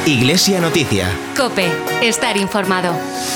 Iglesia Noticia. COPE. Estar informado.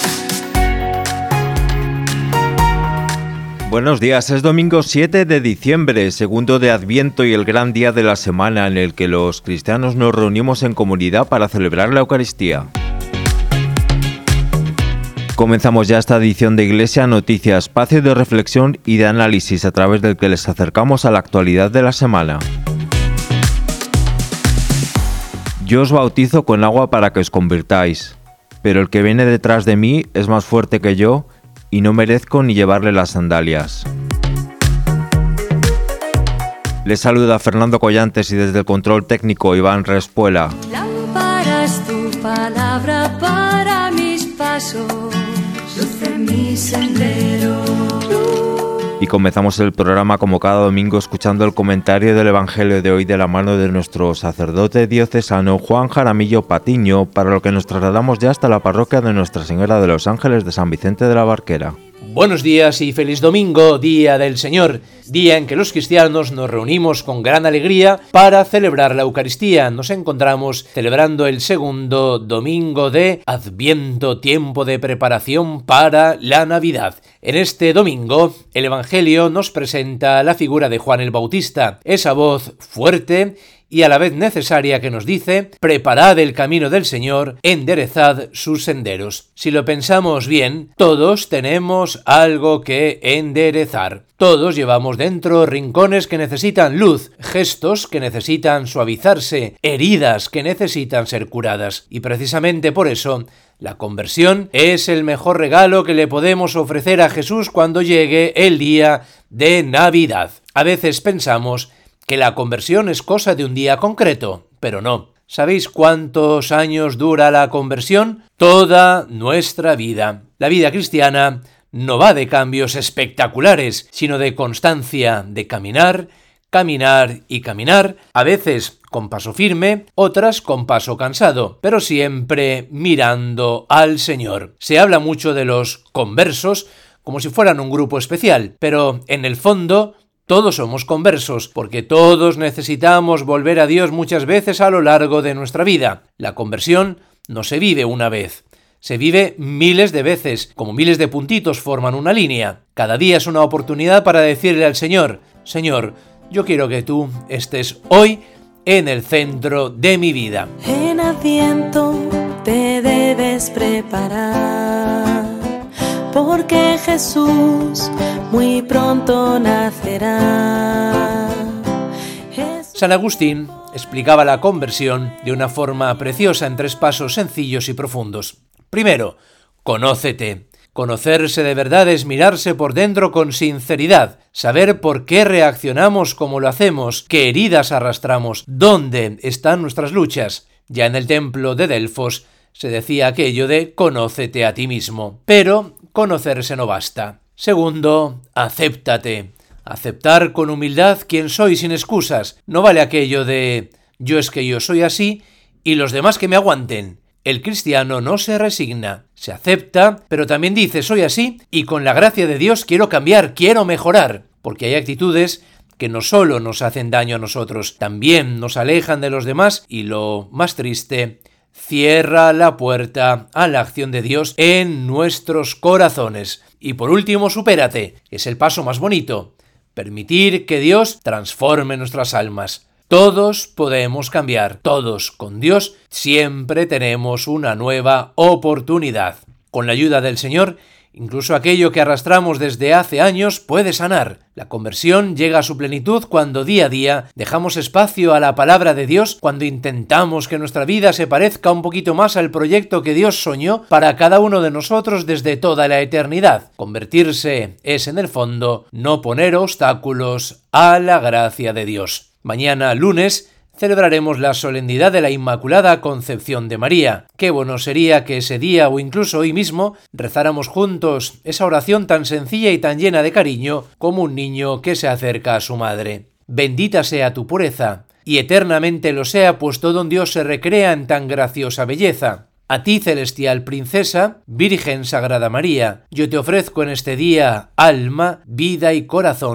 Buenos días, es domingo 7 de diciembre, segundo de Adviento y el gran día de la semana en el que los cristianos nos reunimos en comunidad para celebrar la Eucaristía. Comenzamos ya esta edición de Iglesia Noticia, espacio de reflexión y de análisis a través del que les acercamos a la actualidad de la semana. Yo os bautizo con agua para que os convirtáis, pero el que viene detrás de mí es más fuerte que yo y no merezco ni llevarle las sandalias. Les saluda Fernando Collantes y desde el control técnico Iván Respuela. Lámpara es tu palabra para mis pasos, luz en mi sendero. Y comenzamos el programa como cada domingo escuchando el comentario del Evangelio de hoy de la mano de nuestro sacerdote diocesano Juan Jaramillo Patiño, para lo que nos trasladamos ya hasta la parroquia de Nuestra Señora de los Ángeles de San Vicente de la Barquera. Buenos días y feliz domingo, Día del Señor, día en que los cristianos nos reunimos con gran alegría para celebrar la Eucaristía. Nos encontramos celebrando el segundo domingo de Adviento, tiempo de preparación para la Navidad. En este domingo, el Evangelio nos presenta la figura de Juan el Bautista, esa voz fuerte y a la vez necesaria que nos dice: preparad el camino del Señor, enderezad sus senderos. Si lo pensamos bien, todos tenemos algo que enderezar. Todos llevamos dentro rincones que necesitan luz, gestos que necesitan suavizarse, heridas que necesitan ser curadas. Y precisamente por eso, la conversión es el mejor regalo que le podemos ofrecer a Jesús cuando llegue el día de Navidad. A veces pensamos que la conversión es cosa de un día concreto, pero no. ¿Sabéis cuántos años dura la conversión? Toda nuestra vida. La vida cristiana no va de cambios espectaculares, sino de constancia, de caminar, caminar y caminar, a veces con paso firme, otras con paso cansado, pero siempre mirando al Señor. Se habla mucho de los conversos como si fueran un grupo especial, pero en el fondo todos somos conversos, porque todos necesitamos volver a Dios muchas veces a lo largo de nuestra vida. La conversión no se vive una vez, se vive miles de veces, como miles de puntitos forman una línea. Cada día es una oportunidad para decirle al Señor: Señor, yo quiero que tú estés hoy en el centro de mi vida. En Adviento te debes preparar, porque Jesús muy pronto nacerá. San Agustín explicaba la conversión de una forma preciosa en 3 pasos sencillos y profundos. Primero, conócete. Conocerse de verdad es mirarse por dentro con sinceridad, saber por qué reaccionamos como lo hacemos, qué heridas arrastramos, dónde están nuestras luchas. Ya en el templo de Delfos se decía aquello de conócete a ti mismo. Pero conocerse no basta. Segundo, acéptate. Aceptar con humildad quién soy sin excusas. No vale aquello de yo soy así y los demás que me aguanten. El cristiano no se resigna, se acepta, pero también dice soy así y con la gracia de Dios quiero cambiar, quiero mejorar. Porque hay actitudes que no solo nos hacen daño a nosotros, también nos alejan de los demás y lo más triste, cierra la puerta a la acción de Dios en nuestros corazones. Y por último, supérate, es el paso más bonito. Permitir que Dios transforme nuestras almas. Todos podemos cambiar, todos con Dios siempre tenemos una nueva oportunidad. Con la ayuda del Señor, incluso aquello que arrastramos desde hace años puede sanar. La conversión llega a su plenitud cuando día a día dejamos espacio a la palabra de Dios, cuando intentamos que nuestra vida se parezca un poquito más al proyecto que Dios soñó para cada uno de nosotros desde toda la eternidad. Convertirse es, en el fondo, no poner obstáculos a la gracia de Dios. Mañana, lunes, celebraremos la solemnidad de la Inmaculada Concepción de María. Qué bueno sería que ese día o incluso hoy mismo rezáramos juntos esa oración tan sencilla y tan llena de cariño como un niño que se acerca a su madre. Bendita sea tu pureza, y eternamente lo sea, pues todo un Dios se recrea en tan graciosa belleza. A ti, celestial princesa, Virgen Sagrada María, yo te ofrezco en este día alma, vida y corazón.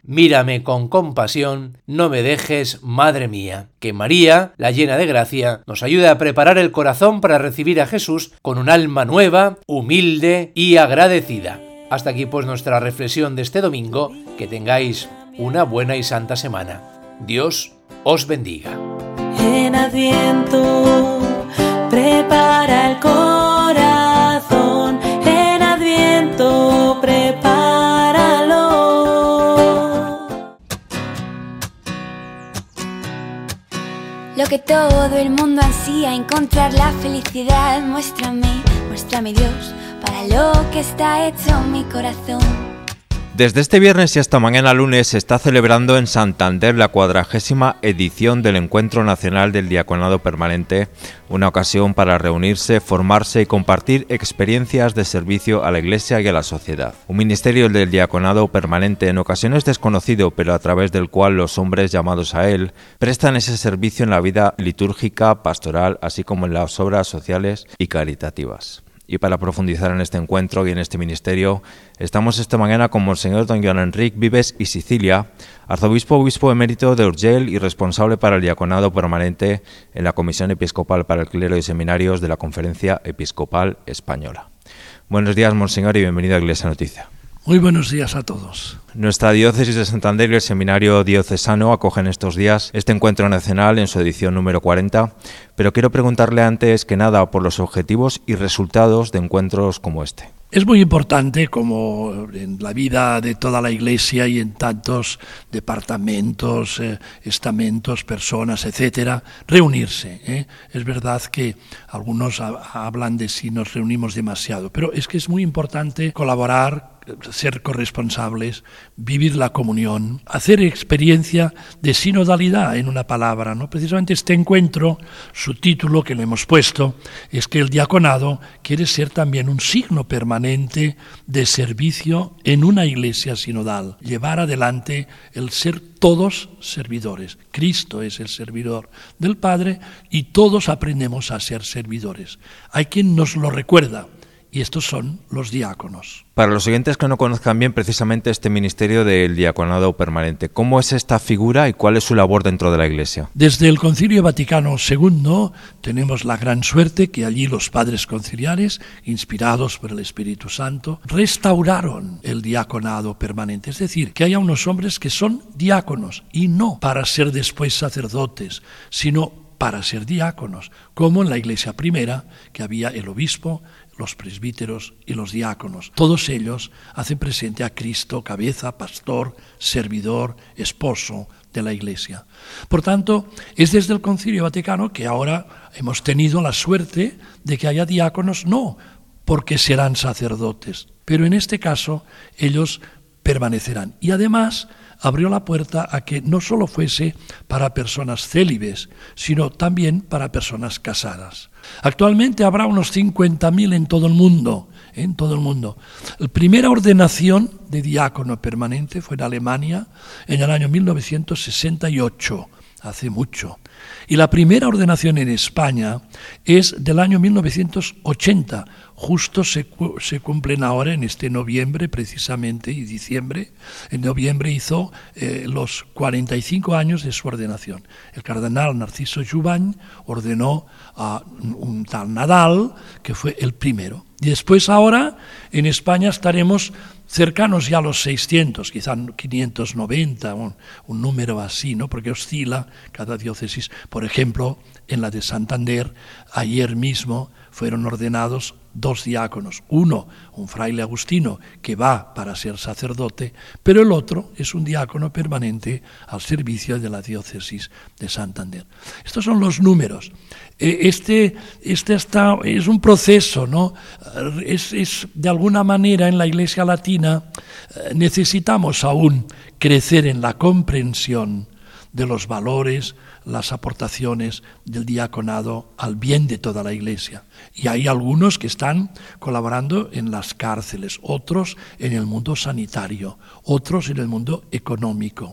mírame con compasión, no me dejes, Madre mía. Que María, la llena de gracia, nos ayude a preparar el corazón para recibir a Jesús con un alma nueva, humilde y agradecida. Hasta aquí pues nuestra reflexión de este domingo. Que tengáis una buena y santa semana. Dios os bendiga. En Adviento prepara el corazón, en Adviento prepáralo. Lo que todo el mundo ansía, encontrar la felicidad. Muéstrame Dios, para lo que está hecho mi corazón. Desde este viernes y hasta mañana lunes se está celebrando en Santander la 40ª edición del Encuentro Nacional del Diaconado Permanente, una ocasión para reunirse, formarse y compartir experiencias de servicio a la Iglesia y a la sociedad. Un ministerio del diaconado permanente en ocasiones desconocido, pero a través del cual los hombres llamados a él prestan ese servicio en la vida litúrgica, pastoral, así como en las obras sociales y caritativas. Y para profundizar en este encuentro y en este ministerio, estamos esta mañana con Monseñor don Joan Enric Vives y Sicilia, obispo emérito de Urgell y responsable para el diaconado permanente en la Comisión Episcopal para el Clero y Seminarios de la Conferencia Episcopal Española. Buenos días, Monseñor, y bienvenido a Iglesia Noticia. Muy buenos días a todos. Nuestra diócesis de Santander y el Seminario Diocesano acogen estos días este encuentro nacional en su edición número 40, pero quiero preguntarle antes que nada por los objetivos y resultados de encuentros como este. Es muy importante, como en la vida de toda la Iglesia y en tantos departamentos, estamentos, personas, etcétera, reunirse. Es verdad que algunos hablan de si nos reunimos demasiado, pero es que es muy importante colaborar, ser corresponsables, vivir la comunión, hacer experiencia de sinodalidad, en una palabra, ¿no? Precisamente este encuentro, su título que le hemos puesto, es que el diaconado quiere ser también un signo permanente de servicio en una iglesia sinodal, llevar adelante el ser todos servidores. Cristo es el servidor del Padre y todos aprendemos a ser servidores. Hay quien nos lo recuerda, y estos son los diáconos. Para los oyentes que no conozcan bien precisamente este ministerio del diaconado permanente, ¿cómo es esta figura y cuál es su labor dentro de la Iglesia? Desde el Concilio Vaticano II tenemos la gran suerte que allí los padres conciliares, inspirados por el Espíritu Santo, restauraron el diaconado permanente. Es decir, que haya unos hombres que son diáconos y no para ser después sacerdotes, sino para ser diáconos, como en la Iglesia primera, que había el obispo, los presbíteros y los diáconos. Todos ellos hacen presente a Cristo, cabeza, pastor, servidor, esposo de la Iglesia. Por tanto, es desde el Concilio Vaticano que ahora hemos tenido la suerte de que haya diáconos, no porque serán sacerdotes, pero en este caso ellos permanecerán. Y además abrió la puerta a que no solo fuese para personas célibes, sino también para personas casadas. Actualmente habrá unos 50.000 en todo el mundo. La primera ordenación de diácono permanente fue en Alemania en el año 1968, hace mucho. Y la primera ordenación en España es del año 1980, justo se cumplen ahora en este noviembre precisamente y diciembre. En noviembre hizo los 45 años de su ordenación. El cardenal Narciso Jubany ordenó a un tal Nadal, que fue el primero. Y después ahora en España estaremos cercanos ya a los 600, quizá 590, un número así, ¿no? Porque oscila cada diócesis. Por ejemplo, en la de Santander, ayer mismo fueron ordenados 2 diáconos. Uno, un fraile agustino que va para ser sacerdote, pero el otro es un diácono permanente al servicio de la diócesis de Santander. Estos son los números. Este es un proceso, ¿no? Es de alguna manera en la Iglesia Latina necesitamos aún crecer en la comprensión de los valores, las aportaciones del diaconado al bien de toda la Iglesia. Y hay algunos que están colaborando en las cárceles, otros en el mundo sanitario, otros en el mundo económico,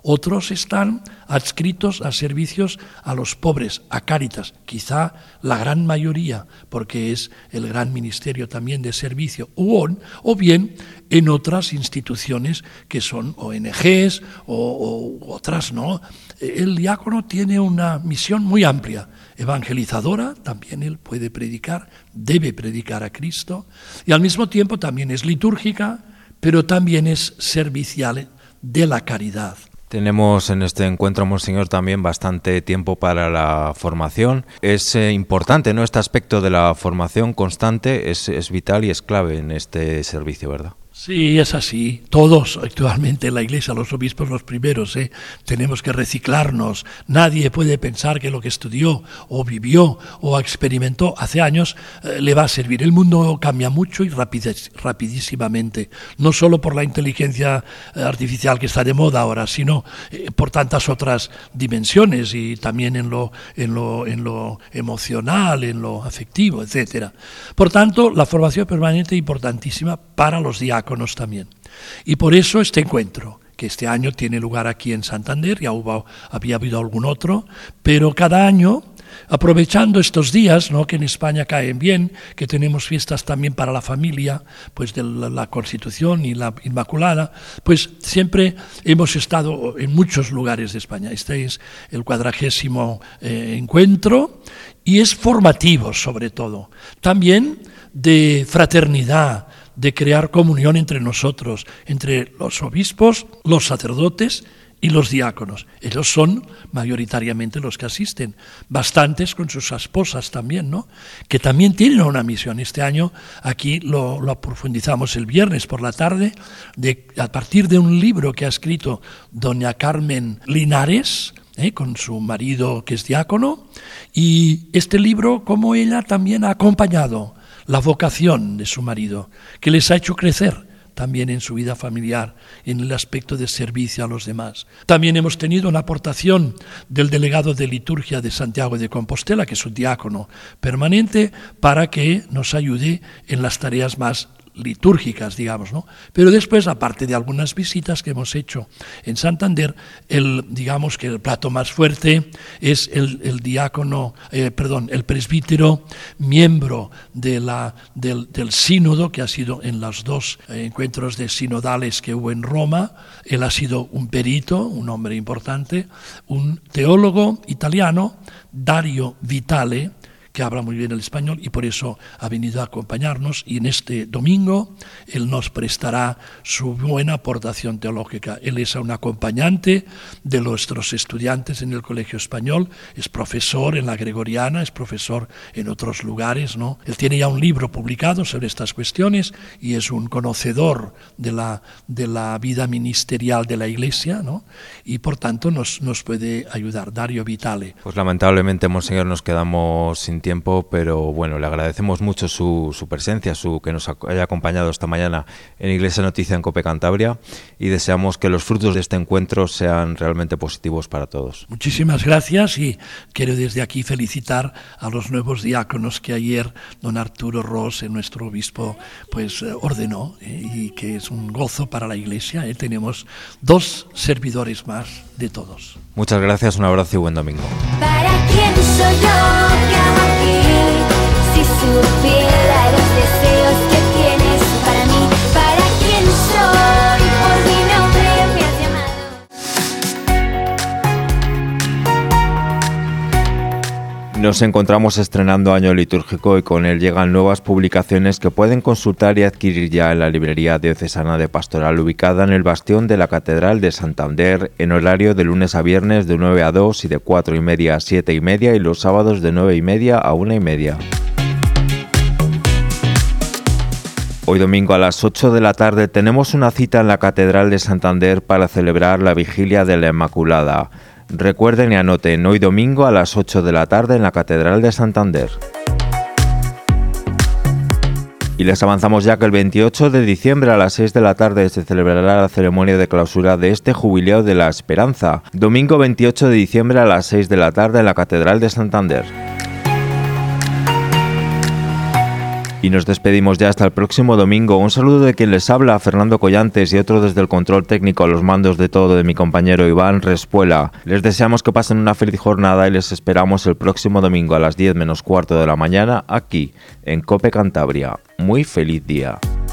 Otros están adscritos a servicios a los pobres, a Cáritas, quizá la gran mayoría, porque es el gran ministerio también de servicio, o bien en otras instituciones que son ONGs o otras, ¿no? El diácono tiene una misión muy amplia, evangelizadora, también él puede predicar, debe predicar a Cristo, y al mismo tiempo también es litúrgica, pero también es servicial de la caridad. Tenemos en este encuentro, Monseñor, también bastante tiempo para la formación. Es importante, ¿no? Este aspecto de la formación constante es vital y es clave en este servicio, ¿verdad? Sí, es así. Todos actualmente en la Iglesia, los obispos los primeros, tenemos que reciclarnos. Nadie puede pensar que lo que estudió o vivió o experimentó hace años le va a servir. El mundo cambia mucho y rapidísimamente, no solo por la inteligencia artificial que está de moda ahora, sino por tantas otras dimensiones y también en lo emocional, en lo afectivo, etcétera. Por tanto, la formación permanente es importantísima para los diáconos también. Y por eso este encuentro, que este año tiene lugar aquí en Santander, ya había habido algún otro, pero cada año, aprovechando estos días, ¿no?, que en España caen bien, que tenemos fiestas también para la familia, pues de la Constitución y la Inmaculada, pues siempre hemos estado en muchos lugares de España. Este es el 40º encuentro y es formativo sobre todo, también de fraternidad, de crear comunión entre nosotros, entre los obispos, los sacerdotes y los diáconos. Ellos son mayoritariamente los que asisten, bastantes con sus esposas también, ¿no?, que también tienen una misión. Este año aquí lo profundizamos el viernes por la tarde, a partir de un libro que ha escrito doña Carmen Linares, con su marido que es diácono, y este libro, como ella también ha acompañado la vocación de su marido, que les ha hecho crecer también en su vida familiar, en el aspecto de servicio a los demás. También hemos tenido una aportación del delegado de liturgia de Santiago de Compostela, que es un diácono permanente, para que nos ayude en las tareas más litúrgicas, digamos, ¿no? Pero después, aparte de algunas visitas que hemos hecho en Santander, digamos que el plato más fuerte es el presbítero, miembro del sínodo, que ha sido en los 2 encuentros de sinodales que hubo en Roma. Él ha sido un perito, un hombre importante, un teólogo italiano, Dario Vitale, que habla muy bien el español y por eso ha venido a acompañarnos, y en este domingo él nos prestará su buena aportación teológica. Él es un acompañante de nuestros estudiantes en el Colegio Español, es profesor en la Gregoriana, es profesor en otros lugares, ¿no? Él tiene ya un libro publicado sobre estas cuestiones y es un conocedor de la vida ministerial de la Iglesia, ¿no? Y por tanto nos puede ayudar. Dario Vitale. Pues lamentablemente, Monseñor, nos quedamos sin tiempo, pero bueno, le agradecemos mucho su presencia, que nos haya acompañado esta mañana en Iglesia Noticia en COPE Cantabria, y deseamos que los frutos de este encuentro sean realmente positivos para todos. Muchísimas gracias, y quiero desde aquí felicitar a los nuevos diáconos que ayer don Arturo Ros, nuestro obispo, pues ordenó, y que es un gozo para la Iglesia. Tenemos 2 servidores más de todos. Muchas gracias, un abrazo y buen domingo. ¿Para quién soy yo que amo aquí? Si supiera los deseos que tienes para mí. ¿Para quién soy? Por mi nombre me has llamado. Nos encontramos estrenando año litúrgico y con él llegan nuevas publicaciones que pueden consultar y adquirir ya en la librería diocesana de Pastoral, ubicada en el bastión de la Catedral de Santander, en horario de lunes a viernes de 9 a 2 y de 4:30 a 7:30, y los sábados de 9:30 a 1:30. Hoy domingo a las 8 de la tarde tenemos una cita en la Catedral de Santander para celebrar la Vigilia de la Inmaculada. Recuerden y anoten, hoy domingo a las 8 de la tarde en la Catedral de Santander. Y les avanzamos ya que el 28 de diciembre a las 6 de la tarde se celebrará la ceremonia de clausura de este Jubileo de la Esperanza. Domingo 28 de diciembre a las 6 de la tarde en la Catedral de Santander. Y nos despedimos ya hasta el próximo domingo. Un saludo de quien les habla, Fernando Collantes, y otro desde el control técnico a los mandos de todo de mi compañero Iván Respuela. Les deseamos que pasen una feliz jornada y les esperamos el próximo domingo a las 10 menos cuarto de la mañana aquí en COPE Cantabria. Muy feliz día.